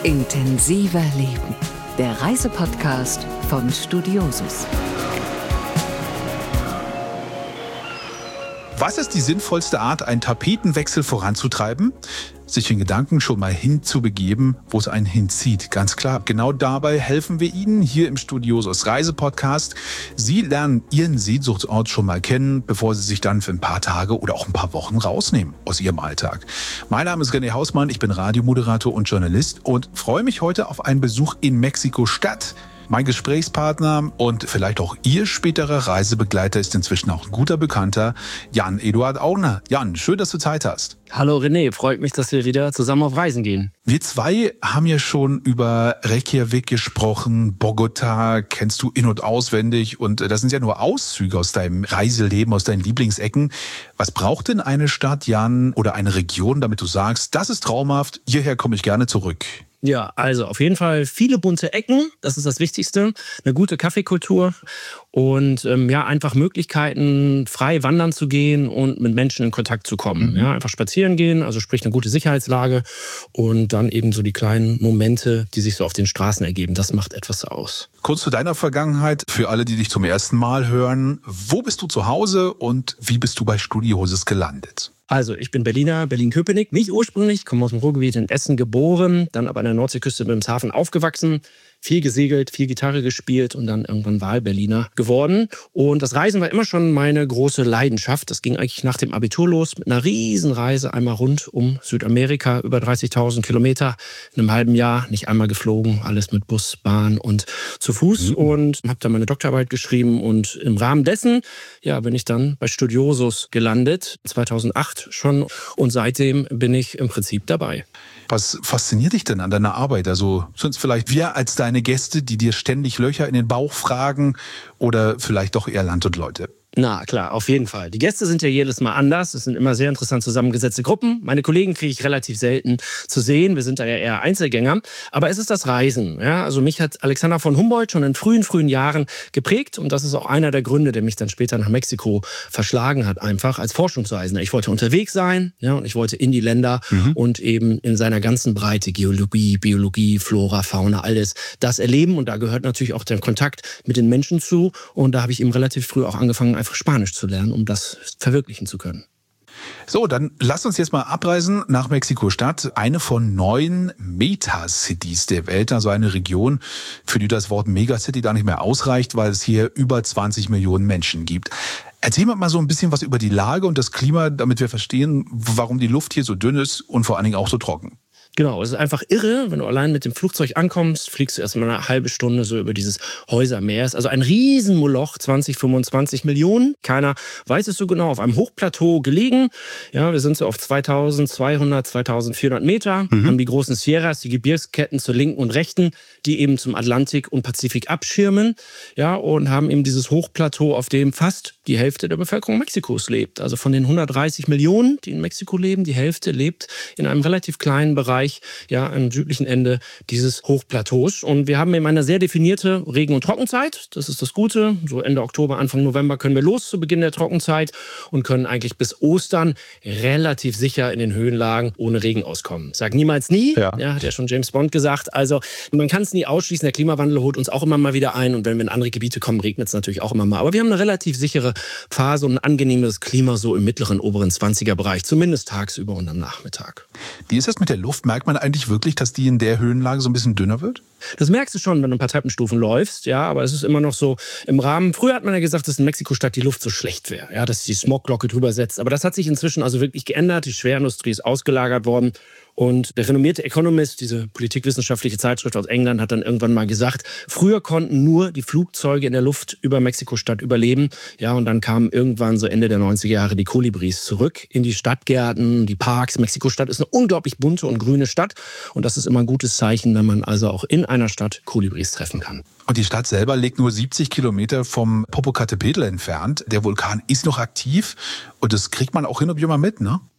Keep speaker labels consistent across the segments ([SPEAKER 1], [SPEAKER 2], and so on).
[SPEAKER 1] Intensiver Leben, der Reisepodcast von Studiosus.
[SPEAKER 2] Was ist die sinnvollste Art, einen Tapetenwechsel voranzutreiben? Sich in Gedanken schon mal hinzubegeben, wo es einen hinzieht. Ganz klar, genau dabei helfen wir Ihnen hier im Studiosus Reisepodcast. Sie lernen Ihren Sehnsuchtsort schon mal kennen, bevor Sie sich dann für ein paar Tage oder auch ein paar Wochen rausnehmen aus Ihrem Alltag. Mein Name ist René Hausmann, ich bin Radiomoderator und Journalist und freue mich heute auf einen Besuch in Mexiko-Stadt. Mein Gesprächspartner und vielleicht auch Ihr späterer Reisebegleiter ist inzwischen auch ein guter Bekannter, Jan-Eduard Augner. Jan, schön, dass du Zeit hast.
[SPEAKER 3] Hallo René, freut mich, dass wir wieder zusammen auf Reisen gehen.
[SPEAKER 2] Wir zwei haben ja schon über Reykjavik gesprochen, Bogota kennst du in- und auswendig und das sind ja nur Auszüge aus deinem Reiseleben, aus deinen Lieblingsecken. Was braucht denn eine Stadt, Jan, oder eine Region, damit du sagst, das ist traumhaft, hierher komme ich gerne zurück?
[SPEAKER 3] Ja, also auf jeden Fall viele bunte Ecken, das ist das Wichtigste, eine gute Kaffeekultur und einfach Möglichkeiten, frei wandern zu gehen und mit Menschen in Kontakt zu kommen. Ja, einfach spazieren gehen, also sprich eine gute Sicherheitslage und dann eben so die kleinen Momente, die sich so auf den Straßen ergeben, das macht etwas aus.
[SPEAKER 2] Kurz zu deiner Vergangenheit, für alle, die dich zum ersten Mal hören, wo bist du zu Hause und wie bist du bei Studiosus gelandet?
[SPEAKER 3] Also, ich bin Berliner, Berlin-Köpenick, nicht ursprünglich, komme aus dem Ruhrgebiet in Essen geboren, dann aber an der Nordseeküste mit dem Hafen aufgewachsen, viel gesegelt, viel Gitarre gespielt und dann irgendwann Wahlberliner geworden. Und das Reisen war immer schon meine große Leidenschaft. Das ging eigentlich nach dem Abitur los mit einer Riesenreise einmal rund um Südamerika, über 30.000 Kilometer in einem halben Jahr, nicht einmal geflogen, alles mit Bus, Bahn und zu Fuß und habe dann meine Doktorarbeit geschrieben und im Rahmen dessen bin ich dann bei Studiosus gelandet, 2008 schon und seitdem bin ich im Prinzip dabei.
[SPEAKER 2] Was fasziniert dich denn an deiner Arbeit? Also sind es vielleicht wir als deine Gäste, die dir ständig Löcher in den Bauch fragen oder vielleicht doch eher Land und Leute?
[SPEAKER 3] Na klar, auf jeden Fall. Die Gäste sind ja jedes Mal anders. Es sind immer sehr interessant zusammengesetzte Gruppen. Meine Kollegen kriege ich relativ selten zu sehen. Wir sind da ja eher Einzelgänger. Aber es ist das Reisen. Ja? Also mich hat Alexander von Humboldt schon in frühen Jahren geprägt. Und das ist auch einer der Gründe, der mich dann später nach Mexiko verschlagen hat, einfach als Forschungsreisender. Ich wollte unterwegs sein, und ich wollte in die Länder und eben in seiner ganzen Breite Geologie, Biologie, Flora, Fauna, alles das erleben. Und da gehört natürlich auch der Kontakt mit den Menschen zu. Und da habe ich eben relativ früh auch angefangen, einfach Spanisch zu lernen, um das verwirklichen zu können.
[SPEAKER 2] So, dann lasst uns jetzt mal abreisen nach Mexiko-Stadt. Eine von 9 Metacities der Welt, also eine Region, für die das Wort Megacity gar nicht mehr ausreicht, weil es hier über 20 Millionen Menschen gibt. Erzähl mal so ein bisschen was über die Lage und das Klima, damit wir verstehen, warum die Luft hier so dünn ist und vor allen Dingen auch so trocken.
[SPEAKER 3] Genau, es ist einfach irre, wenn du allein mit dem Flugzeug ankommst, fliegst du erstmal eine halbe Stunde so über dieses Häusermeer. Es ist also ein Riesenmoloch, 25 Millionen. Keiner weiß es so genau, auf einem Hochplateau gelegen. Ja, wir sind so auf 2200, 2400 Meter, haben die großen Sierras, die Gebirgsketten zur linken und rechten, die eben zum Atlantik und Pazifik abschirmen. Ja, und haben eben dieses Hochplateau, auf dem fast die Hälfte der Bevölkerung Mexikos lebt. Also von den 130 Millionen, die in Mexiko leben, die Hälfte lebt in einem relativ kleinen Bereich, am südlichen Ende dieses Hochplateaus. Und wir haben eben eine sehr definierte Regen- und Trockenzeit. Das ist das Gute. So Ende Oktober, Anfang November können wir los zu Beginn der Trockenzeit und können eigentlich bis Ostern relativ sicher in den Höhenlagen ohne Regen auskommen. Sag niemals nie. Ja, hat ja schon James Bond gesagt. Also man kann es nie ausschließen. Der Klimawandel holt uns auch immer mal wieder ein. Und wenn wir in andere Gebiete kommen, regnet es natürlich auch immer mal. Aber wir haben eine relativ sichere Phase und ein angenehmes Klima so im mittleren, oberen 20er-Bereich. Zumindest tagsüber und am Nachmittag.
[SPEAKER 2] Wie ist das mit der Luft? Merkt man eigentlich wirklich, dass die in der Höhenlage so ein bisschen dünner wird?
[SPEAKER 3] Das merkst du schon, wenn du ein paar Treppenstufen läufst, aber es ist immer noch so im Rahmen. Früher hat man ja gesagt, dass in Mexiko-Stadt die Luft so schlecht wäre, dass die Smogglocke drüber setzt. Aber das hat sich inzwischen also wirklich geändert. Die Schwerindustrie ist ausgelagert worden. Und der renommierte Economist, diese politikwissenschaftliche Zeitschrift aus England, hat dann irgendwann mal gesagt, früher konnten nur die Flugzeuge in der Luft über Mexiko-Stadt überleben. Ja, und dann kamen irgendwann so Ende der 90er Jahre die Kolibris zurück in die Stadtgärten, die Parks. Mexiko-Stadt ist eine unglaublich bunte und grüne Stadt. Und das ist immer ein gutes Zeichen, wenn man also auch in einer Stadt Kolibris treffen kann.
[SPEAKER 2] Und die Stadt selber liegt nur 70 Kilometer vom Popocatépetl entfernt. Der Vulkan ist noch aktiv und das kriegt man auch hin und wieder mal mit, ne?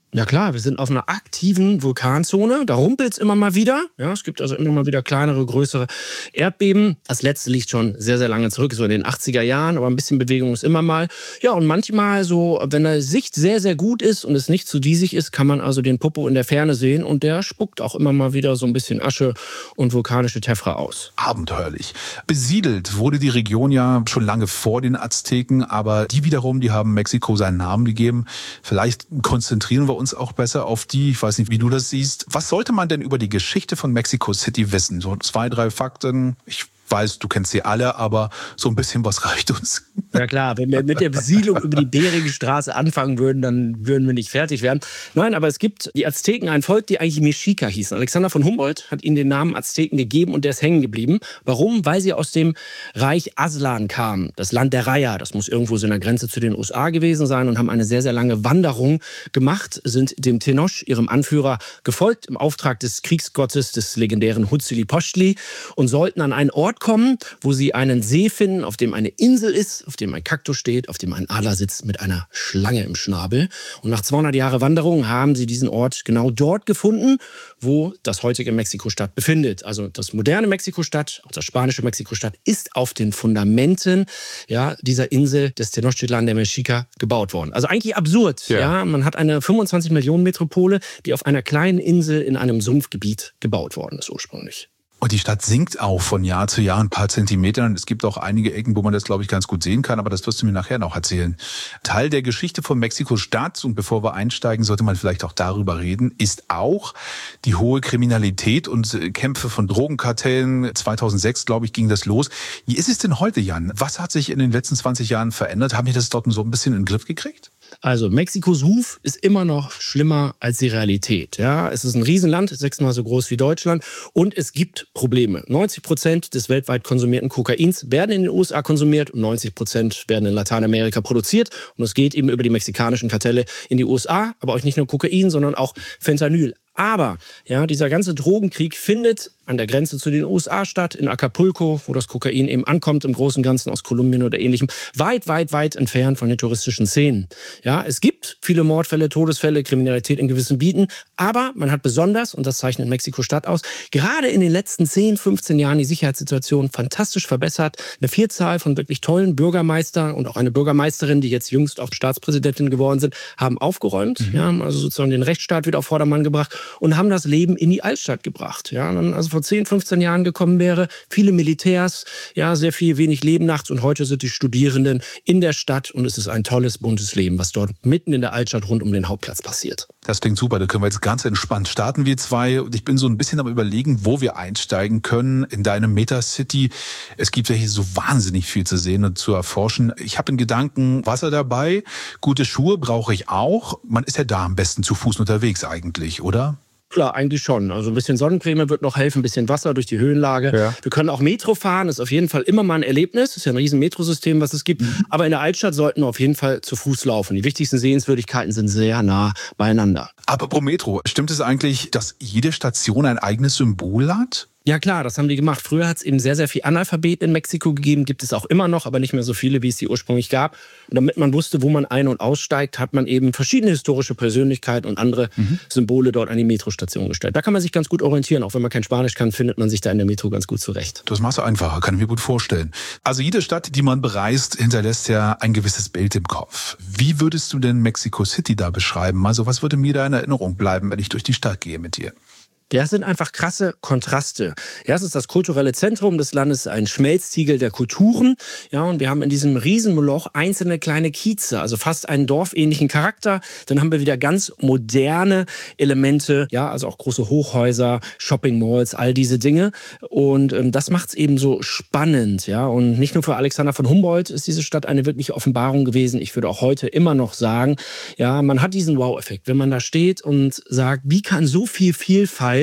[SPEAKER 3] Ja klar, wir sind auf einer aktiven Vulkanzone. Da rumpelt es immer mal wieder. Ja, es gibt also immer mal wieder kleinere, größere Erdbeben. Das letzte liegt schon sehr, sehr lange zurück, so in den 80er Jahren. Aber ein bisschen Bewegung ist immer mal. Ja, und manchmal so, wenn die Sicht sehr, sehr gut ist und es nicht zu diesig ist, kann man also den Popo in der Ferne sehen. Und der spuckt auch immer mal wieder so ein bisschen Asche und vulkanische Tephra aus.
[SPEAKER 2] Abenteuerlich. Besiedelt wurde die Region ja schon lange vor den Azteken. Aber die wiederum, die haben Mexiko seinen Namen gegeben. Vielleicht konzentrieren wir uns auch besser auf die, ich weiß nicht, wie du das siehst. Was sollte man denn über die Geschichte von Mexico City wissen? So 2, 3 Fakten. Ich weiß, du kennst sie alle, aber so ein bisschen was reicht uns.
[SPEAKER 3] Ja klar, wenn wir mit der Besiedlung über die Bärige Straße anfangen würden, dann würden wir nicht fertig werden. Nein, aber es gibt die Azteken, ein Volk, die eigentlich Mexica hießen. Alexander von Humboldt hat ihnen den Namen Azteken gegeben und der ist hängen geblieben. Warum? Weil sie aus dem Reich Aztlan kamen, das Land der Raya. Das muss irgendwo so in der Grenze zu den USA gewesen sein und haben eine sehr, sehr lange Wanderung gemacht, sind dem Tenoch, ihrem Anführer, gefolgt im Auftrag des Kriegsgottes, des legendären Huitzilopochtli und sollten an einen Ort kommen, wo sie einen See finden, auf dem eine Insel ist, auf dem ein Kaktus steht, auf dem ein Adler sitzt mit einer Schlange im Schnabel. Und nach 200 Jahren Wanderung haben sie diesen Ort genau dort gefunden, wo das heutige Mexiko-Stadt befindet. Also das moderne Mexiko-Stadt, auch das spanische Mexiko-Stadt, ist auf den Fundamenten dieser Insel des Tenochtitlan de Mexica gebaut worden. Also eigentlich absurd. Ja. Man hat eine 25 Millionen Metropole, die auf einer kleinen Insel in einem Sumpfgebiet gebaut worden ist ursprünglich.
[SPEAKER 2] Und die Stadt sinkt auch von Jahr zu Jahr ein paar Zentimeter. Und es gibt auch einige Ecken, wo man das, glaube ich, ganz gut sehen kann. Aber das wirst du mir nachher noch erzählen. Teil der Geschichte von Mexiko-Stadt, und bevor wir einsteigen, sollte man vielleicht auch darüber reden, ist auch die hohe Kriminalität und Kämpfe von Drogenkartellen. 2006, glaube ich, ging das los. Wie ist es denn heute, Jan? Was hat sich in den letzten 20 Jahren verändert? Haben die das dort so ein bisschen in den Griff gekriegt?
[SPEAKER 3] Also Mexikos Ruf ist immer noch schlimmer als die Realität. Ja, es ist ein Riesenland, 6-mal so groß wie Deutschland und es gibt Probleme. 90% des weltweit konsumierten Kokains werden in den USA konsumiert und 90% werden in Lateinamerika produziert. Und es geht eben über die mexikanischen Kartelle in die USA, aber auch nicht nur Kokain, sondern auch Fentanyl. Aber dieser ganze Drogenkrieg findet an der Grenze zu den USA statt, in Acapulco, wo das Kokain eben ankommt, im Großen und Ganzen aus Kolumbien oder Ähnlichem, weit, weit, weit entfernt von den touristischen Szenen. Ja, es gibt viele Mordfälle, Todesfälle, Kriminalität in gewissen Gebieten, aber man hat besonders, und das zeichnet Mexiko-Stadt aus, gerade in den letzten 10, 15 Jahren die Sicherheitssituation fantastisch verbessert. Eine Vielzahl von wirklich tollen Bürgermeistern und auch eine Bürgermeisterin, die jetzt jüngst auch Staatspräsidentin geworden sind, haben aufgeräumt, haben also sozusagen den Rechtsstaat wieder auf Vordermann gebracht und haben das Leben in die Altstadt gebracht. Ja, also vor 10, 15 Jahren gekommen wäre, viele Militärs, sehr viel wenig Leben nachts und heute sind die Studierenden in der Stadt und es ist ein tolles, buntes Leben, was dort mitten in der Altstadt rund um den Hauptplatz passiert.
[SPEAKER 2] Das klingt super, da können wir jetzt ganz entspannt starten, wir zwei. Und ich bin so ein bisschen am Überlegen, wo wir einsteigen können in deine Metacity. Es gibt ja hier so wahnsinnig viel zu sehen und zu erforschen. Ich habe in Gedanken Wasser dabei, gute Schuhe brauche ich auch. Man ist ja da am besten zu Fuß unterwegs eigentlich, oder?
[SPEAKER 3] Klar, eigentlich schon. Also ein bisschen Sonnencreme wird noch helfen, ein bisschen Wasser durch die Höhenlage. Ja. Wir können auch Metro fahren, ist auf jeden Fall immer mal ein Erlebnis. Ist ja ein riesen Metrosystem, was es gibt. Aber in der Altstadt sollten wir auf jeden Fall zu Fuß laufen. Die wichtigsten Sehenswürdigkeiten sind sehr nah beieinander.
[SPEAKER 2] Aber pro Metro, stimmt es eigentlich, dass jede Station ein eigenes Symbol hat?
[SPEAKER 3] Ja klar, das haben die gemacht. Früher hat es eben sehr, sehr viel Analphabet in Mexiko gegeben, gibt es auch immer noch, aber nicht mehr so viele, wie es die ursprünglich gab. Und damit man wusste, wo man ein- und aussteigt, hat man eben verschiedene historische Persönlichkeiten und andere Symbole dort an die Metrostation gestellt. Da kann man sich ganz gut orientieren. Auch wenn man kein Spanisch kann, findet man sich da in der Metro ganz gut zurecht.
[SPEAKER 2] Das machst du einfacher, kann ich mir gut vorstellen. Also jede Stadt, die man bereist, hinterlässt ja ein gewisses Bild im Kopf. Wie würdest du denn Mexico City da beschreiben? Also was würde mir da in Erinnerung bleiben, wenn ich durch die Stadt gehe mit dir?
[SPEAKER 3] Das sind einfach krasse Kontraste. Ja, es ist das kulturelle Zentrum des Landes, ein Schmelztiegel der Kulturen. Ja, und wir haben in diesem Riesenmoloch einzelne kleine Kieze, also fast einen dorfähnlichen Charakter. Dann haben wir wieder ganz moderne Elemente, ja, also auch große Hochhäuser, Shopping-Malls, all diese Dinge. Und das macht es eben so spannend, ja. Und nicht nur für Alexander von Humboldt ist diese Stadt eine wirkliche Offenbarung gewesen. Ich würde auch heute immer noch sagen, ja, man hat diesen Wow-Effekt, wenn man da steht und sagt, wie kann so viel Vielfalt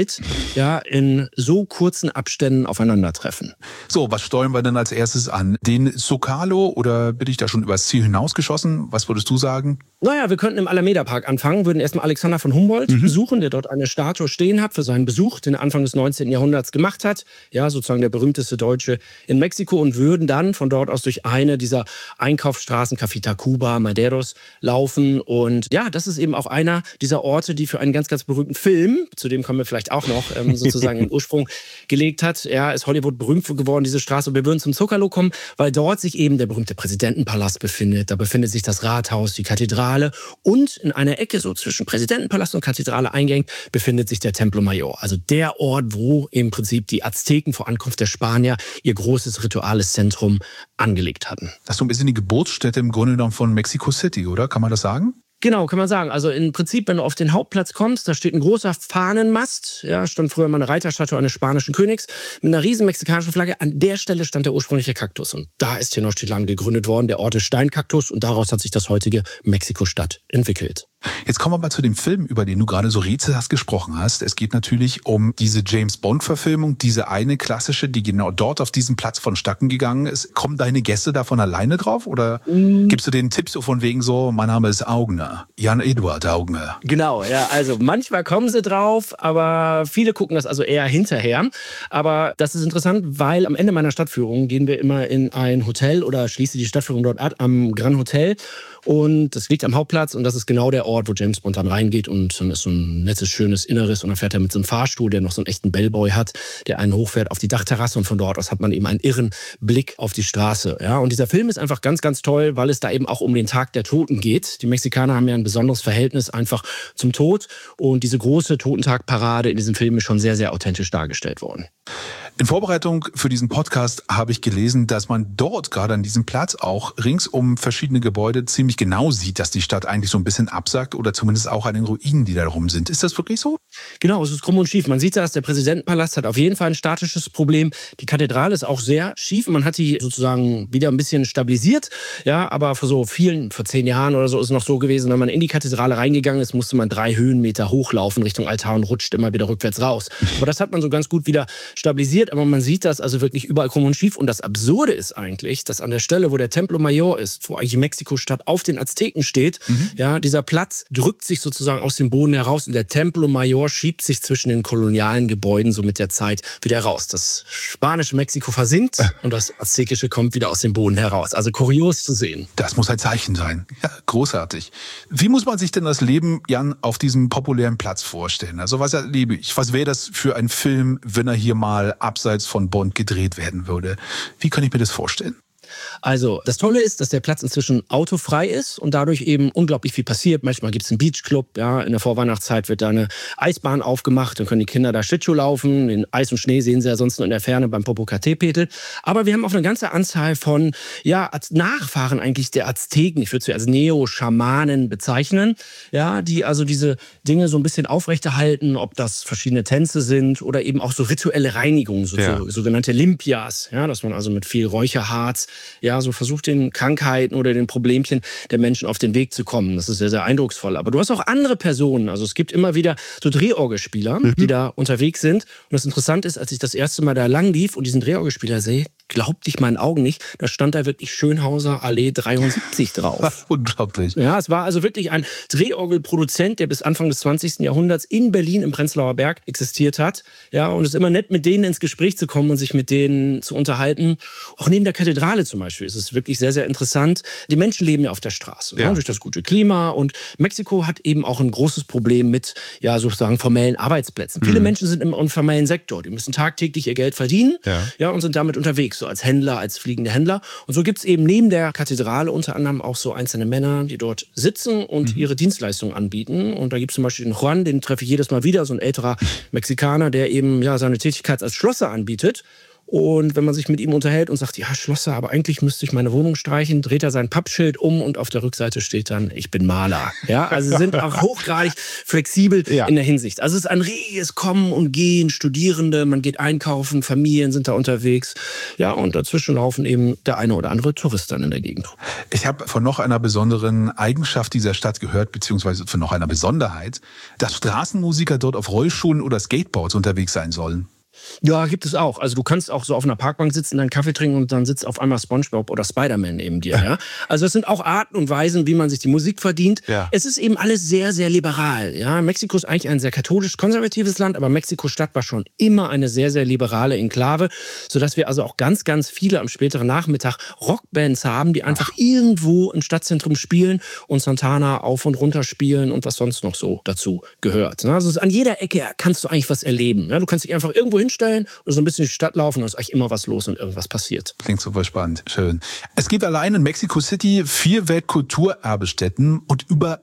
[SPEAKER 3] in so kurzen Abständen aufeinandertreffen.
[SPEAKER 2] So, was steuern wir denn als erstes an? Den Zocalo oder bin ich da schon übers Ziel hinausgeschossen? Was würdest du sagen?
[SPEAKER 3] Naja, wir könnten im Alameda-Park anfangen, würden erstmal Alexander von Humboldt besuchen, der dort eine Statue stehen hat für seinen Besuch, den er Anfang des 19. Jahrhunderts gemacht hat. Ja, sozusagen der berühmteste Deutsche in Mexiko, und würden dann von dort aus durch eine dieser Einkaufsstraßen, Café Tacuba, Maderos, laufen. Und ja, das ist eben auch einer dieser Orte, die für einen ganz, ganz berühmten Film, zu dem kommen wir vielleicht auch noch, sozusagen den Ursprung gelegt hat. Ja, ist Hollywood berühmt geworden, diese Straße. Und wir würden zum Zocalo kommen, weil dort sich eben der berühmte Präsidentenpalast befindet. Da befindet sich das Rathaus, die Kathedrale. Und in einer Ecke, so zwischen Präsidentenpalast und Kathedrale eingängig, befindet sich der Templo Mayor. Also der Ort, wo im Prinzip die Azteken vor Ankunft der Spanier ihr großes rituales Zentrum angelegt hatten.
[SPEAKER 2] Das ist so ein bisschen die Geburtsstätte im Grunde genommen von Mexico City, oder? Kann man das sagen?
[SPEAKER 3] Genau, kann man sagen. Also im Prinzip, wenn du auf den Hauptplatz kommst, da steht ein großer Fahnenmast. Ja, stand früher mal eine Reiterstatue eines spanischen Königs mit einer riesen mexikanischen Flagge. An der Stelle stand der ursprüngliche Kaktus. Und da ist Tenochtitlan gegründet worden, der Ort des Steinkaktus. Und daraus hat sich das heutige Mexiko-Stadt entwickelt.
[SPEAKER 2] Jetzt kommen wir mal zu dem Film, über den du gerade so rätselhaft gesprochen hast. Es geht natürlich um diese James-Bond-Verfilmung, diese eine klassische, die genau dort auf diesem Platz vonstatten gegangen ist. Kommen deine Gäste da von alleine drauf? Oder gibst du den Tipp so von wegen so, mein Name ist Augner, Jan-Eduard Augner?
[SPEAKER 3] Genau, ja, also manchmal kommen sie drauf, aber viele gucken das also eher hinterher. Aber das ist interessant, weil am Ende meiner Stadtführung gehen wir immer in ein Hotel oder schließe die Stadtführung dort ab am Grand Hotel. Und das liegt am Hauptplatz und das ist genau der Ort, wo James Bond dann reingeht, und dann ist so ein nettes, schönes Inneres und dann fährt er mit so einem Fahrstuhl, der noch so einen echten Bellboy hat, der einen hochfährt auf die Dachterrasse, und von dort aus hat man eben einen irren Blick auf die Straße. Ja, und dieser Film ist einfach ganz, ganz toll, weil es da eben auch um den Tag der Toten geht. Die Mexikaner haben ja ein besonderes Verhältnis einfach zum Tod, und diese große Totentagparade in diesem Film ist schon sehr, sehr authentisch dargestellt worden.
[SPEAKER 2] In Vorbereitung für diesen Podcast habe ich gelesen, dass man dort gerade an diesem Platz auch rings um verschiedene Gebäude ziemlich genau sieht, dass die Stadt eigentlich so ein bisschen absackt, oder zumindest auch an den Ruinen, die da rum sind. Ist das wirklich so?
[SPEAKER 3] Genau, es ist krumm und schief. Man sieht das, der Präsidentenpalast hat auf jeden Fall ein statisches Problem. Die Kathedrale ist auch sehr schief. Man hat die sozusagen wieder ein bisschen stabilisiert. Ja, aber vor 10 Jahren oder so ist es noch so gewesen, wenn man in die Kathedrale reingegangen ist, musste man 3 Höhenmeter hochlaufen Richtung Altar und rutscht immer wieder rückwärts raus. Aber das hat man so ganz gut wieder stabilisiert. Aber man sieht das also wirklich überall krumm und schief. Und das Absurde ist eigentlich, dass an der Stelle, wo der Templo Mayor ist, wo eigentlich Mexiko-Stadt auf den Azteken steht, ja, dieser Platz drückt sich sozusagen aus dem Boden heraus und der Templo Mayor schiebt sich zwischen den kolonialen Gebäuden so mit der Zeit wieder raus. Das spanische Mexiko versinkt und das aztekische kommt wieder aus dem Boden heraus. Also kurios zu sehen.
[SPEAKER 2] Das muss ein Zeichen sein. Ja, großartig. Wie muss man sich denn das Leben, Jan, auf diesem populären Platz vorstellen? Also was erlebe ich? Was wäre das für ein Film, wenn er hier mal abseits von Bond gedreht werden würde? Wie kann ich mir das vorstellen?
[SPEAKER 3] Also das Tolle ist, dass der Platz inzwischen autofrei ist und dadurch eben unglaublich viel passiert. Manchmal gibt es einen Beachclub, ja, in der Vorweihnachtszeit wird da eine Eisbahn aufgemacht, dann können die Kinder da Schlittschuh laufen. Den Eis und Schnee sehen sie ja sonst nur in der Ferne beim Popocatépetl. Aber wir haben auch eine ganze Anzahl von Nachfahren eigentlich der Azteken, ich würde sie als Neo-Schamanen bezeichnen, ja, die also diese Dinge so ein bisschen aufrechterhalten, ob das verschiedene Tänze sind oder eben auch so rituelle Reinigungen, sogenannte Limpias, ja, dass man also mit viel Räucherharz so versucht, den Krankheiten oder den Problemchen der Menschen auf den Weg zu kommen. Das ist sehr, sehr eindrucksvoll. Aber du hast auch andere Personen. Also es gibt immer wieder so Drehorgelspieler, die da unterwegs sind. Und das Interessante ist, als ich das erste Mal da lang lief und diesen Drehorgelspieler sehe, glaubte ich meinen Augen nicht, da stand da wirklich Schönhauser Allee 73 drauf.
[SPEAKER 2] Unglaublich.
[SPEAKER 3] Ja, es war also wirklich ein Drehorgelproduzent, der bis Anfang des 20. Jahrhunderts in Berlin im Prenzlauer Berg existiert hat. Ja, und es ist immer nett, mit denen ins Gespräch zu kommen und sich mit denen zu unterhalten. Auch neben der Kathedrale zum Beispiel ist es wirklich sehr, sehr interessant. Die Menschen leben ja auf der Straße, durch das gute Klima. Und Mexiko hat eben auch ein großes Problem mit, sozusagen formellen Arbeitsplätzen. Viele Menschen sind im informellen Sektor. Die müssen tagtäglich ihr Geld verdienen, und sind damit unterwegs, so als Händler, als fliegende Händler. Und so gibt es eben neben der Kathedrale unter anderem auch so einzelne Männer, die dort sitzen und ihre Dienstleistungen anbieten. Und da gibt es zum Beispiel den Juan, den treffe ich jedes Mal wieder, so ein älterer Mexikaner, der eben seine Tätigkeit als Schlosser anbietet. Und wenn man sich mit ihm unterhält und sagt, ja, Schlosser, aber eigentlich müsste ich meine Wohnung streichen, dreht er sein Pappschild um und auf der Rückseite steht dann, ich bin Maler. Ja, also sie sind auch hochgradig flexibel in der Hinsicht. Also es ist ein reges Kommen und Gehen, Studierende, man geht einkaufen, Familien sind da unterwegs. Ja, und dazwischen laufen eben der eine oder andere Tourist dann in der Gegend.
[SPEAKER 2] Ich habe von noch einer besonderen Eigenschaft dieser Stadt gehört, beziehungsweise von noch einer Besonderheit, dass Straßenmusiker dort auf Rollschuhen oder Skateboards unterwegs sein sollen.
[SPEAKER 3] Ja, gibt es auch. Also du kannst auch so auf einer Parkbank sitzen, deinen Kaffee trinken und dann sitzt auf einmal SpongeBob oder Spider-Man neben dir. Ja? Also es sind auch Arten und Weisen, wie man sich die Musik verdient. Ja. Es ist eben alles sehr, sehr liberal. Ja? Mexiko ist eigentlich ein sehr katholisch-konservatives Land, aber Mexiko-Stadt war schon immer eine sehr, sehr liberale Enklave, sodass wir also auch ganz, ganz viele am späteren Nachmittag Rockbands haben, die einfach irgendwo im Stadtzentrum spielen und Santana auf und runter spielen und was sonst noch so dazu gehört. Also an jeder Ecke kannst du eigentlich was erleben. Ja? Du kannst dich einfach irgendwo hinstellen und so ein bisschen in die Stadt laufen, und es ist eigentlich immer was los und irgendwas passiert.
[SPEAKER 2] Klingt super spannend. Schön. Es gibt allein in Mexico City 4 Weltkulturerbestätten und über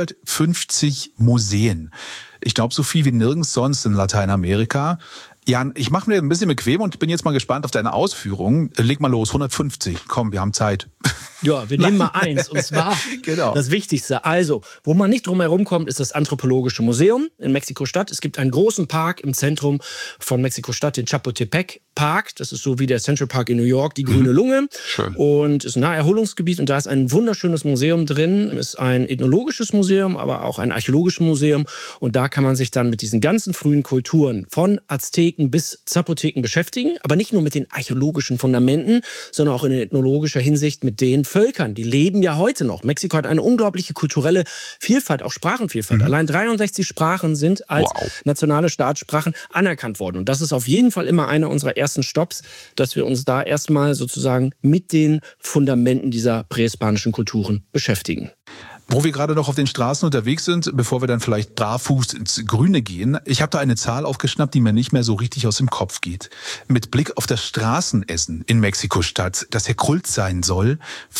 [SPEAKER 2] 150 Museen. Ich glaube, so viel wie nirgends sonst in Lateinamerika. Jan, ich mache mir ein bisschen bequem und bin jetzt mal gespannt auf deine Ausführungen. Leg mal los, 150. Komm, wir haben Zeit.
[SPEAKER 3] Ja, wir nehmen mal eins, und zwar genau. Das Wichtigste. Also, wo man nicht drum herum kommt, ist das Anthropologische Museum in Mexiko-Stadt. Es gibt einen großen Park im Zentrum von Mexiko-Stadt, den Chapultepec Park. Das ist so wie der Central Park in New York, die grüne Lunge.
[SPEAKER 2] Schön.
[SPEAKER 3] Und ist ein Naherholungsgebiet und da ist ein wunderschönes Museum drin. Es ist ein ethnologisches Museum, aber auch ein archäologisches Museum. Und da kann man sich dann mit diesen ganzen frühen Kulturen von Azteken bis Zapoteken beschäftigen. Aber nicht nur mit den archäologischen Fundamenten, sondern auch in ethnologischer Hinsicht mit den Völkern. Die leben ja heute noch. Mexiko hat eine unglaubliche kulturelle Vielfalt, auch Sprachenvielfalt. Allein 63 Sprachen sind als nationale Staatssprachen anerkannt worden. Und das ist auf jeden Fall immer einer unserer ersten Stopps, dass wir uns da erstmal sozusagen mit den Fundamenten dieser prähispanischen Kulturen beschäftigen.
[SPEAKER 2] Wo wir gerade noch auf den Straßen unterwegs sind, bevor wir dann vielleicht barfuß ins Grüne gehen, ich habe da eine Zahl aufgeschnappt, die mir nicht mehr so richtig aus dem Kopf geht. Mit Blick auf das Straßenessen in Mexiko-Stadt, das ja Kult sein soll,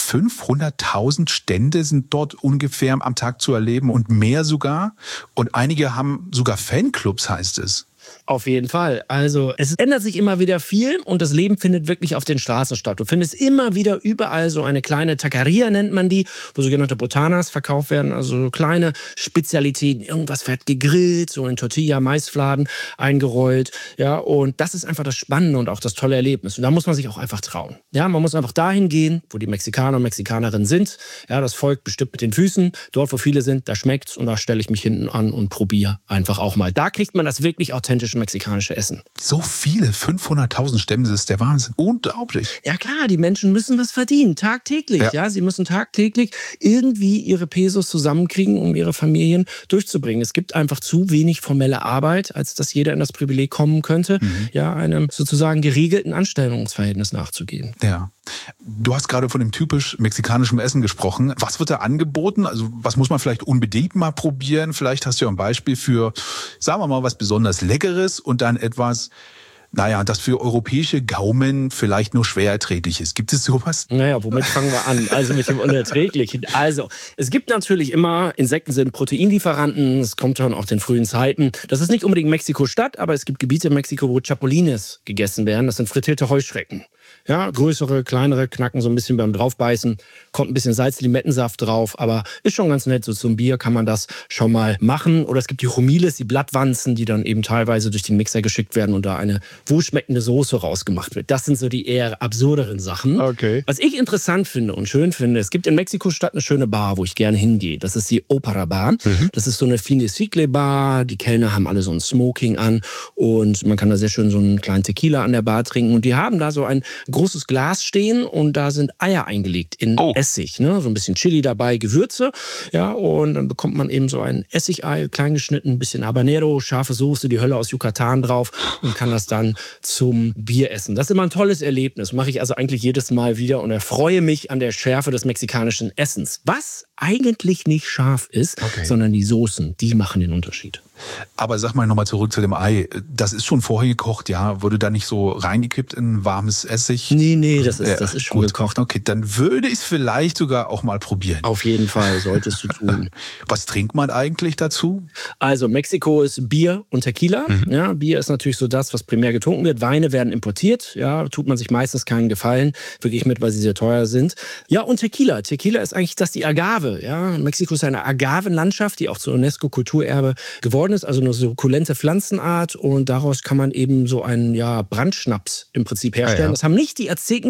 [SPEAKER 2] 500.000 Stände sind dort ungefähr am Tag zu erleben und mehr sogar. Und einige haben sogar Fanclubs, heißt es.
[SPEAKER 3] Auf jeden Fall. Also es ändert sich immer wieder viel und das Leben findet wirklich auf den Straßen statt. Du findest immer wieder überall so eine kleine Taqueria, nennt man die, wo sogenannte Botanas verkauft werden, also so kleine Spezialitäten. Irgendwas wird gegrillt, so in Tortilla, Maisfladen eingerollt. Ja, und das ist einfach das Spannende und auch das tolle Erlebnis. Und da muss man sich auch einfach trauen. Ja, man muss einfach dahin gehen, wo die Mexikaner und Mexikanerinnen sind. Ja, das Volk bestimmt mit den Füßen. Dort, wo viele sind, da schmeckt's und da stelle ich mich hinten an und probiere einfach auch mal. Da kriegt man das wirklich authentische mexikanische Essen.
[SPEAKER 2] So viele, 500.000 Stämme, das ist der Wahnsinn. Unglaublich.
[SPEAKER 3] Ja klar, die Menschen müssen was verdienen, tagtäglich. Ja, sie müssen tagtäglich irgendwie ihre Pesos zusammenkriegen, um ihre Familien durchzubringen. Es gibt einfach zu wenig formelle Arbeit, als dass jeder in das Privileg kommen könnte, ja, einem sozusagen geregelten Anstellungsverhältnis nachzugehen.
[SPEAKER 2] Ja. Du hast gerade von dem typisch mexikanischen Essen gesprochen. Was wird da angeboten? Also was muss man vielleicht unbedingt mal probieren? Vielleicht hast du ja ein Beispiel für, sagen wir mal, was besonders Leckeres und dann etwas, naja, das für europäische Gaumen vielleicht nur schwer erträglich ist. Gibt es sowas?
[SPEAKER 3] Naja, womit fangen wir an? Also mit dem Unerträglichen. Also, es gibt natürlich immer, Insekten sind Proteinlieferanten, es kommt schon aus den frühen Zeiten. Das ist nicht unbedingt Mexiko-Stadt, aber es gibt Gebiete in Mexiko, wo Chapulines gegessen werden. Das sind frittierte Heuschrecken. Ja, größere, kleinere, knacken so ein bisschen beim Draufbeißen, kommt ein bisschen Salz-Limettensaft drauf, aber ist schon ganz nett. So zum Bier kann man das schon mal machen. Oder es gibt die Humiles, die Blattwanzen, die dann eben teilweise durch den Mixer geschickt werden und da eine wohlschmeckende Soße rausgemacht wird. Das sind so die eher absurderen Sachen.
[SPEAKER 2] Okay.
[SPEAKER 3] Was ich interessant finde und schön finde, es gibt in Mexiko-Stadt eine schöne Bar, wo ich gerne hingehe. Das ist die Opera Bar. Das ist so eine Fine Cicle Bar. Die Kellner haben alle so ein Smoking an und man kann da sehr schön so einen kleinen Tequila an der Bar trinken. Und die haben da so ein großes Glas stehen und da sind Eier eingelegt in Essig. Ne? So ein bisschen Chili dabei, Gewürze. Ja, und dann bekommt man eben so ein Essigei, klein geschnitten, ein bisschen Habanero, scharfe Soße, die Hölle aus Yucatan drauf und kann das dann zum Bier essen. Das ist immer ein tolles Erlebnis. Mache ich also eigentlich jedes Mal wieder und erfreue mich an der Schärfe des mexikanischen Essens. Was eigentlich nicht scharf ist, sondern die Soßen, die machen den Unterschied.
[SPEAKER 2] Aber sag mal nochmal zurück zu dem Ei. Das ist schon vorher gekocht, ja? Wurde da nicht so reingekippt in warmes Essig?
[SPEAKER 3] Nee, das ist schon gekocht.
[SPEAKER 2] Okay, dann würde ich es vielleicht sogar auch mal probieren.
[SPEAKER 3] Auf jeden Fall solltest du tun.
[SPEAKER 2] Was trinkt man eigentlich dazu?
[SPEAKER 3] Also Mexiko ist Bier und Tequila. Ja, Bier ist natürlich so das, was primär getrunken wird. Weine werden importiert. Ja, tut man sich meistens keinen Gefallen. Wirklich mit, weil sie sehr teuer sind. Ja, und Tequila. Tequila ist eigentlich die Agave. Ja, Mexiko ist eine Agavenlandschaft, die auch zur UNESCO-Kulturerbe geworden ist. Also eine sukkulente Pflanzenart. Und daraus kann man eben so einen Brandschnaps im Prinzip herstellen. Das haben nicht die Azteken gemacht.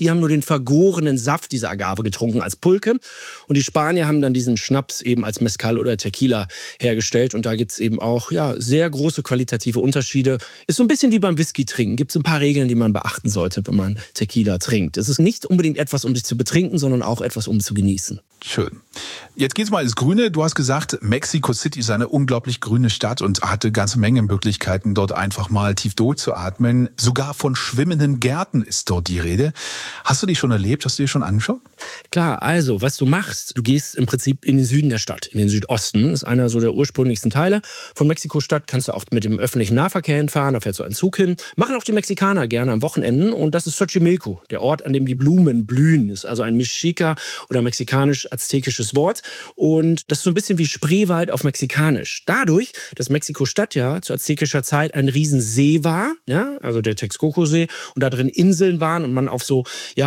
[SPEAKER 3] Die haben nur den vergorenen Saft dieser Agave getrunken als Pulque. Und die Spanier haben dann diesen Schnaps eben als Mezcal oder Tequila hergestellt. Und da gibt es eben auch sehr große qualitative Unterschiede. Ist so ein bisschen wie beim Whisky trinken. Gibt es ein paar Regeln, die man beachten sollte, wenn man Tequila trinkt. Es ist nicht unbedingt etwas, um sich zu betrinken, sondern auch etwas, um zu genießen.
[SPEAKER 2] Schön. Jetzt geht's mal ins Grüne. Du hast gesagt, Mexico City ist eine unglaublich grüne Stadt und hatte eine ganze Menge Möglichkeiten, dort einfach mal tief durchzuatmen. Sogar von schwimmenden Gärten ist dort die Rede. Hast du die schon erlebt? Hast du die schon angeschaut?
[SPEAKER 3] Klar, also was du machst, du gehst im Prinzip in den Süden der Stadt, in den Südosten. Das ist einer so der ursprünglichsten Teile von Mexiko-Stadt. Kannst du oft mit dem öffentlichen Nahverkehr hinfahren, da fährt so ein Zug hin. Machen auch die Mexikaner gerne am Wochenenden. Und das ist Xochimilco, der Ort, an dem die Blumen blühen. Ist also ein Mexica oder mexikanisch-aztekisches Wort. Und das ist so ein bisschen wie Spreewald auf Mexikanisch. Dadurch, dass Mexiko-Stadt ja zu aztekischer Zeit ein Riesensee war, ja, also der Texcoco-See, und da drin Inseln waren und man auf so,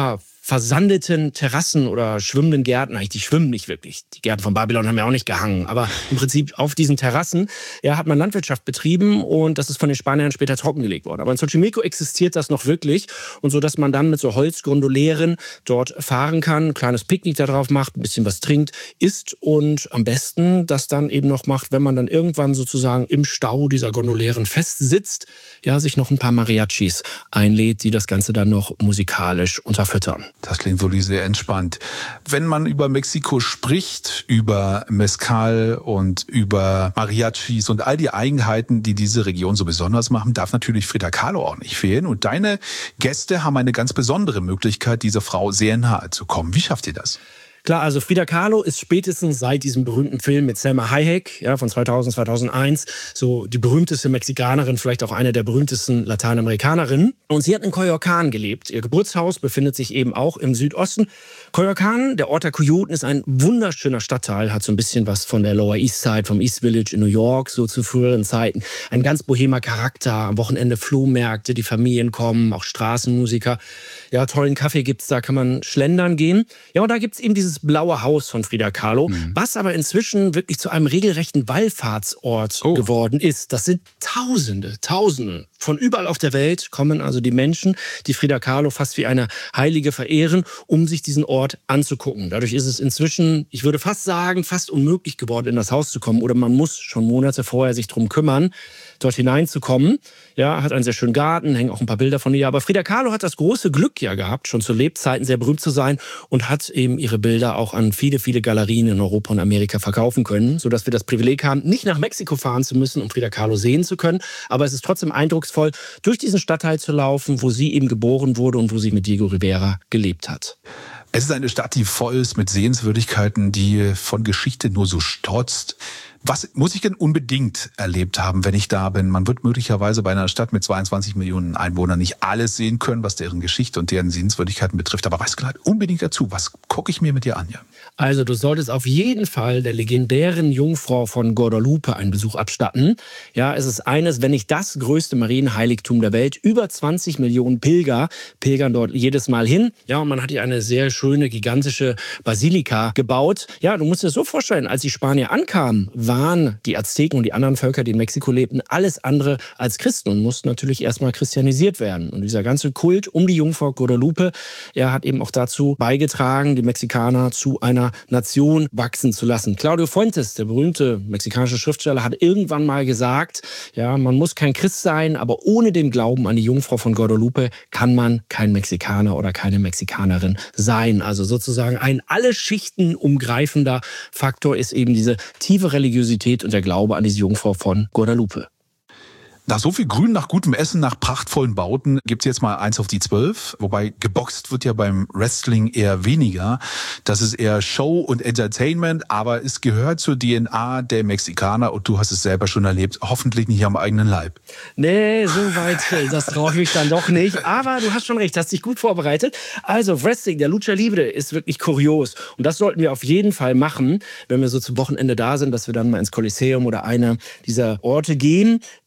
[SPEAKER 3] versandeten Terrassen oder schwimmenden Gärten, eigentlich die schwimmen nicht wirklich. Die Gärten von Babylon haben ja auch nicht gehangen, aber im Prinzip auf diesen Terrassen hat man Landwirtschaft betrieben und das ist von den Spaniern später trockengelegt worden. Aber in Xochimilco existiert das noch wirklich und so, dass man dann mit so Holzgondolären dort fahren kann, ein kleines Picknick da drauf macht, ein bisschen was trinkt, isst und am besten das dann eben noch macht, wenn man dann irgendwann sozusagen im Stau dieser Gondolären festsitzt, sich noch ein paar Mariachis einlädt, die das Ganze dann noch musikalisch unterfüttern.
[SPEAKER 2] Das klingt wirklich sehr entspannt. Wenn man über Mexiko spricht, über Mezcal und über Mariachis und all die Eigenheiten, die diese Region so besonders machen, darf natürlich Frida Kahlo auch nicht fehlen. Und deine Gäste haben eine ganz besondere Möglichkeit, dieser Frau sehr nahe zu kommen. Wie schafft ihr das?
[SPEAKER 3] Klar, also Frida Kahlo ist spätestens seit diesem berühmten Film mit Salma Hayek von 2000, 2001 so die berühmteste Mexikanerin, vielleicht auch eine der berühmtesten Lateinamerikanerinnen. Und sie hat in Coyoacán gelebt. Ihr Geburtshaus befindet sich eben auch im Südosten. Coyoacán, der Ort der Kojoten, ist ein wunderschöner Stadtteil, hat so ein bisschen was von der Lower East Side, vom East Village in New York, so zu früheren Zeiten. Ein ganz bohemer Charakter, am Wochenende Flohmärkte, die Familien kommen, auch Straßenmusiker. Ja, tollen Kaffee gibt's da, kann man schlendern gehen. Ja, und da gibt's eben dieses blaue Haus von Frida Kahlo, was aber inzwischen wirklich zu einem regelrechten Wallfahrtsort geworden ist. Das sind Tausende von überall auf der Welt kommen also die Menschen, die Frida Kahlo fast wie eine Heilige verehren, um sich diesen Ort anzugucken. Dadurch ist es inzwischen, ich würde fast sagen, fast unmöglich geworden, in das Haus zu kommen. Oder man muss schon Monate vorher sich drum kümmern, dort hineinzukommen. Ja, hat einen sehr schönen Garten, hängen auch ein paar Bilder von ihr. Aber Frida Kahlo hat das große Glück gehabt, schon zu Lebzeiten sehr berühmt zu sein und hat eben ihre Bilder auch an viele, viele Galerien in Europa und Amerika verkaufen können, sodass wir das Privileg haben, nicht nach Mexiko fahren zu müssen, um Frida Kahlo sehen zu können. Aber es ist trotzdem eindrucksvoll, durch diesen Stadtteil zu laufen, wo sie eben geboren wurde und wo sie mit Diego Rivera gelebt hat.
[SPEAKER 2] Es ist eine Stadt, die voll ist mit Sehenswürdigkeiten, die von Geschichte nur so strotzt. Was muss ich denn unbedingt erlebt haben, wenn ich da bin? Man wird möglicherweise bei einer Stadt mit 22 Millionen Einwohnern nicht alles sehen können, was deren Geschichte und deren Sehenswürdigkeiten betrifft. Aber was gehört unbedingt dazu? Was gucke ich mir mit dir an? Ja?
[SPEAKER 3] Also du solltest auf jeden Fall der legendären Jungfrau von Guadalupe einen Besuch abstatten. Ja, es ist eines, wenn nicht das größte Marienheiligtum der Welt. Über 20 Millionen Pilger pilgern dort jedes Mal hin. Ja, und man hat hier eine sehr schöne, gigantische Basilika gebaut. Ja, du musst dir das so vorstellen, als die Spanier ankamen, waren die Azteken und die anderen Völker, die in Mexiko lebten, alles andere als Christen und mussten natürlich erstmal christianisiert werden. Und dieser ganze Kult um die Jungfrau Guadalupe, hat eben auch dazu beigetragen, die Mexikaner zu einer Nation wachsen zu lassen. Claudio Fuentes, der berühmte mexikanische Schriftsteller, hat irgendwann mal gesagt, ja, man muss kein Christ sein, aber ohne den Glauben an die Jungfrau von Guadalupe kann man kein Mexikaner oder keine Mexikanerin sein. Also sozusagen ein alle Schichten umgreifender Faktor ist eben diese tiefe Religiosität und der Glaube an diese Jungfrau von Guadalupe.
[SPEAKER 2] Nach so viel Grün, nach gutem Essen, nach prachtvollen Bauten gibt's jetzt mal 1 auf die 12. Wobei geboxt wird ja beim Wrestling eher weniger. Das ist eher Show und Entertainment, aber es gehört zur DNA der Mexikaner und du hast es selber schon erlebt. Hoffentlich nicht am eigenen Leib.
[SPEAKER 3] Nee, so weit, das traue ich mich dann doch nicht. Aber du hast schon recht, hast dich gut vorbereitet. Also Wrestling, der Lucha Libre ist wirklich kurios. Und das sollten wir auf jeden Fall machen, wenn wir so zum Wochenende da sind, dass wir dann mal ins Kolosseum oder einer dieser Orte gehen. Das ist eben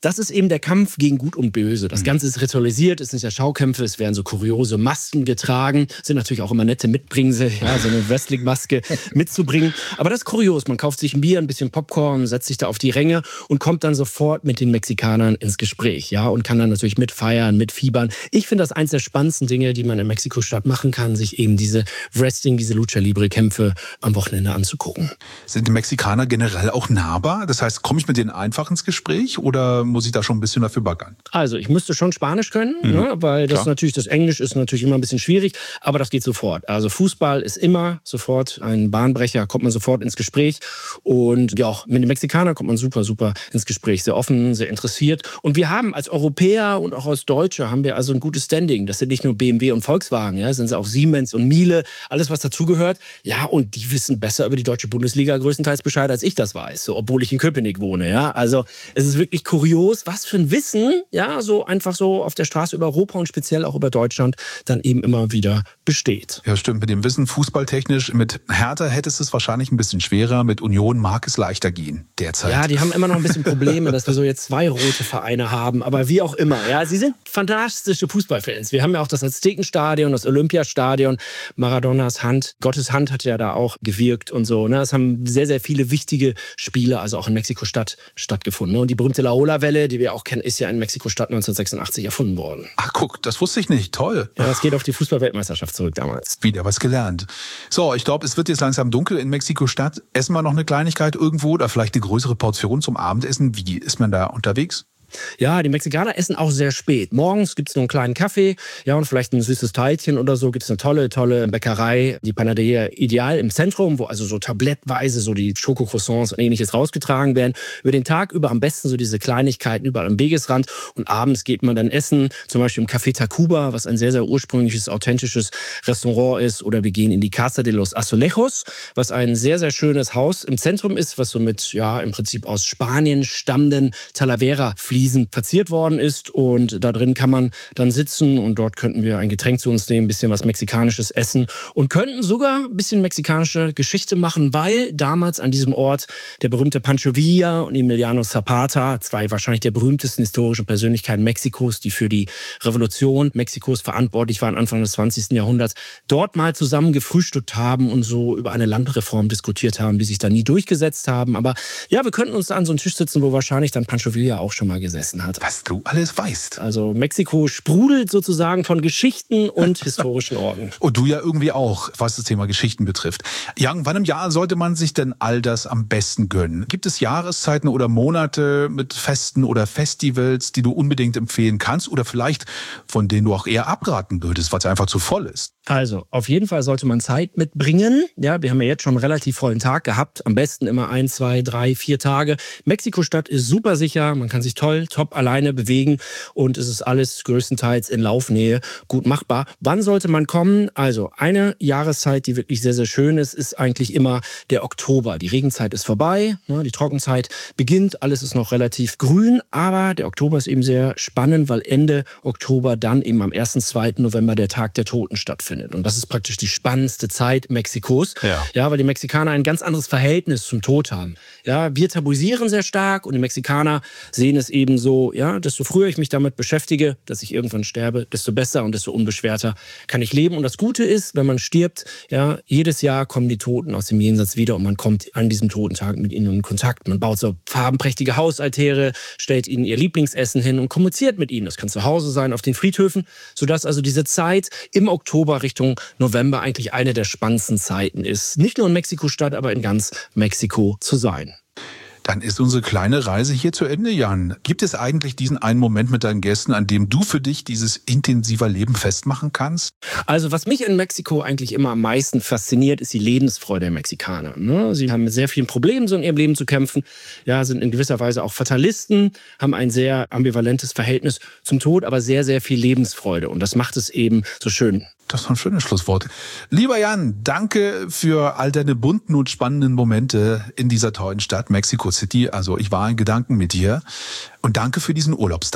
[SPEAKER 3] eben der Kampf gegen Gut und Böse. Das Ganze ist ritualisiert, es sind ja Schaukämpfe, es werden so kuriose Masken getragen, sind natürlich auch immer nette Mitbringsel, ja, so eine Wrestling-Maske mitzubringen. Aber das ist kurios, man kauft sich ein Bier, ein bisschen Popcorn, setzt sich da auf die Ränge und kommt dann sofort mit den Mexikanern ins Gespräch, ja, und kann dann natürlich mitfeiern, mitfiebern. Ich finde das eins der spannendsten Dinge, die man in Mexiko-Stadt machen kann, sich eben diese Wrestling, diese Lucha-Libre-Kämpfe am Wochenende anzugucken.
[SPEAKER 2] Sind die Mexikaner generell auch nahbar? Das heißt, komme ich mit denen einfach ins Gespräch oder muss ich da schon ein bisschen dafür baggern?
[SPEAKER 3] Also ich müsste schon Spanisch können, ne, weil das natürlich, das Englisch ist natürlich immer ein bisschen schwierig, aber das geht sofort. Also Fußball ist immer sofort ein Bahnbrecher, kommt man sofort ins Gespräch und ja, auch mit den Mexikanern kommt man super ins Gespräch, sehr offen, sehr interessiert. Und wir haben als Europäer und auch als Deutsche haben wir also ein gutes Standing. Das sind nicht nur BMW und Volkswagen, ja, sind auch Siemens und Miele, alles was dazugehört. Ja, und die wissen besser über die deutsche Bundesliga größtenteils Bescheid, als ich das weiß, so, obwohl ich in Köpenick wohne. Ja, also es ist wirklich kurios, was für ein Wissen, ja, so einfach so auf der Straße über Europa und speziell auch über Deutschland dann eben immer wieder besteht.
[SPEAKER 2] Ja, stimmt. Mit dem Wissen fußballtechnisch, mit Hertha hättest es wahrscheinlich ein bisschen schwerer, mit Union mag es leichter gehen derzeit.
[SPEAKER 3] Ja, die haben immer noch ein bisschen Probleme, dass wir so jetzt 2 rote Vereine haben, aber wie auch immer. Ja, sie sind fantastische Fußballfans. Wir haben ja auch das Aztekenstadion, das Olympiastadion, Maradonas Hand, Gottes Hand hat ja da auch gewirkt und so. Ne? Es haben sehr, sehr viele wichtige Spiele, also auch in Mexiko-Stadt stattgefunden. Und die berühmte La Ola-Welle, die wir auch kennen, ist ja in Mexiko-Stadt 1986 erfunden worden.
[SPEAKER 2] Ach guck, das wusste ich nicht. Toll.
[SPEAKER 3] Ja, das geht auf die Fußball-Weltmeisterschaft zurück damals.
[SPEAKER 2] Wieder was gelernt. So, ich glaube, es wird jetzt langsam dunkel in Mexiko-Stadt. Essen wir noch eine Kleinigkeit irgendwo oder vielleicht eine größere Portion zum Abendessen? Wie ist man da unterwegs?
[SPEAKER 3] Ja, die Mexikaner essen auch sehr spät. Morgens gibt es nur einen kleinen Kaffee, ja, und vielleicht ein süßes Teilchen oder so. Gibt es eine tolle Bäckerei, die Panaderia Ideal im Zentrum, wo also so tablettweise so die Schokocroissants und Ähnliches rausgetragen werden. Über den Tag über am besten so diese Kleinigkeiten überall am Wegesrand. Und abends geht man dann essen, zum Beispiel im Café Tacuba, was ein sehr, sehr ursprüngliches, authentisches Restaurant ist. Oder wir gehen in die Casa de los Azulejos, was ein sehr, sehr schönes Haus im Zentrum ist, was so mit, ja, im Prinzip aus Spanien stammenden Talavera-Fliesen verziert worden ist. Und da drin kann man dann sitzen und dort könnten wir ein Getränk zu uns nehmen, ein bisschen was Mexikanisches essen und könnten sogar ein bisschen mexikanische Geschichte machen, weil damals an diesem Ort der berühmte Pancho Villa und Emiliano Zapata, 2 wahrscheinlich der berühmtesten historischen Persönlichkeiten Mexikos, die für die Revolution Mexikos verantwortlich waren Anfang des 20. Jahrhunderts, dort mal zusammen gefrühstückt haben und so über eine Landreform diskutiert haben, die sich da nie durchgesetzt haben. Aber ja, wir könnten uns da an so einen Tisch sitzen, wo wahrscheinlich dann Pancho Villa auch schon mal gesessen hat.
[SPEAKER 2] Was du alles weißt.
[SPEAKER 3] Also Mexiko sprudelt sozusagen von Geschichten und historischen Orten.
[SPEAKER 2] Und du ja irgendwie auch, was das Thema Geschichten betrifft. Jan, wann im Jahr sollte man sich denn all das am besten gönnen? Gibt es Jahreszeiten oder Monate mit Festen oder Festivals, die du unbedingt empfehlen kannst oder vielleicht von denen du auch eher abraten würdest, weil es einfach zu voll ist?
[SPEAKER 3] Also, auf jeden Fall sollte man Zeit mitbringen. Ja, wir haben ja jetzt schon einen relativ vollen Tag gehabt. Am besten immer 1, 2, 3, 4 Tage. Mexiko-Stadt ist super sicher. Man kann sich top alleine bewegen. Und es ist alles größtenteils in Laufnähe gut machbar. Wann sollte man kommen? Also, eine Jahreszeit, die wirklich sehr, sehr schön ist, ist eigentlich immer der Oktober. Die Regenzeit ist vorbei. Die Trockenzeit beginnt. Alles ist noch relativ grün. Aber der Oktober ist eben sehr spannend, weil Ende Oktober dann eben am 1. 2. November der Tag der Toten stattfindet. Und das ist praktisch die spannendste Zeit Mexikos. Ja, weil die Mexikaner ein ganz anderes Verhältnis zum Tod haben. Ja, wir tabuisieren sehr stark und die Mexikaner sehen es eben so, ja, desto früher ich mich damit beschäftige, dass ich irgendwann sterbe, desto besser und desto unbeschwerter kann ich leben. Und das Gute ist, wenn man stirbt, ja, jedes Jahr kommen die Toten aus dem Jenseits wieder und man kommt an diesem Totentag mit ihnen in Kontakt. Man baut so farbenprächtige Hausaltäre, stellt ihnen ihr Lieblingsessen hin und kommuniziert mit ihnen. Das kann zu Hause sein, auf den Friedhöfen, sodass also diese Zeit im Oktober Richtung November eigentlich eine der spannendsten Zeiten ist. Nicht nur in Mexiko-Stadt, aber in ganz Mexiko zu sein.
[SPEAKER 2] Dann ist unsere kleine Reise hier zu Ende, Jan. Gibt es eigentlich diesen einen Moment mit deinen Gästen, an dem du für dich dieses intensiver Leben festmachen kannst?
[SPEAKER 3] Also was mich in Mexiko eigentlich immer am meisten fasziniert, ist die Lebensfreude der Mexikaner. Sie haben mit sehr vielen Problemen so in ihrem Leben zu kämpfen, ja, sind in gewisser Weise auch Fatalisten, haben ein sehr ambivalentes Verhältnis zum Tod, aber sehr, sehr viel Lebensfreude. Und das macht es eben so schön.
[SPEAKER 2] Das war ein schönes Schlusswort. Lieber Jan, danke für all deine bunten und spannenden Momente in dieser tollen Stadt Mexico City. Also ich war in Gedanken mit dir und danke für diesen Urlaubstag.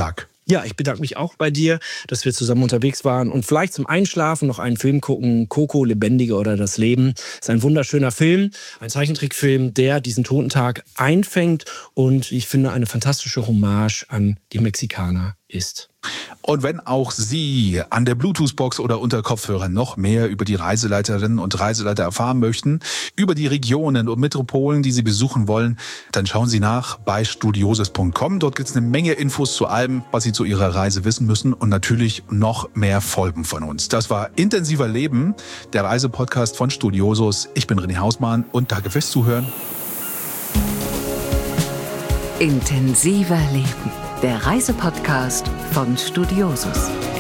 [SPEAKER 3] Ja, ich bedanke mich auch bei dir, dass wir zusammen unterwegs waren und vielleicht zum Einschlafen noch einen Film gucken. Coco, Lebendige oder das Leben. Ist ein wunderschöner Film, ein Zeichentrickfilm, der diesen Totentag einfängt und ich finde eine fantastische Hommage an die Mexikaner ist.
[SPEAKER 2] Und wenn auch Sie an der Bluetooth-Box oder unter Kopfhörern noch mehr über die Reiseleiterinnen und Reiseleiter erfahren möchten, über die Regionen und Metropolen, die Sie besuchen wollen, dann schauen Sie nach bei studiosus.com. Dort gibt es eine Menge Infos zu allem, was Sie zu Ihrer Reise wissen müssen und natürlich noch mehr Folgen von uns. Das war Intensiver Leben, der Reisepodcast von Studiosus. Ich bin René Hausmann und danke fürs Zuhören.
[SPEAKER 1] Intensiver Leben, der Reisepodcast von Studiosus.